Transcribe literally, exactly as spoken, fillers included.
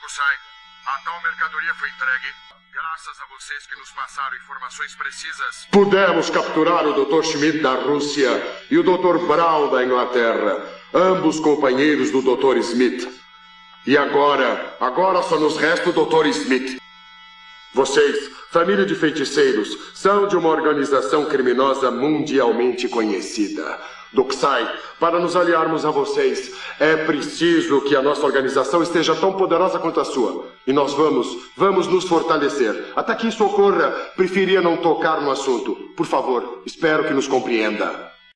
Dokusai, a tal mercadoria foi entregue graças a vocês que nos passaram informações precisas. Pudemos capturar o doutor Schmidt da Rússia e o doutor Brown da Inglaterra, ambos companheiros do doutor Smith. E agora, agora só nos resta o doutor Smith. Vocês, família de feiticeiros, são de uma organização criminosa mundialmente conhecida. Dokusai, para nos aliarmos a vocês, é preciso que a nossa organização esteja tão poderosa quanto a sua. E nós vamos, vamos nos fortalecer. Até que isso ocorra, preferia não tocar no assunto. Por favor, espero que nos compreenda.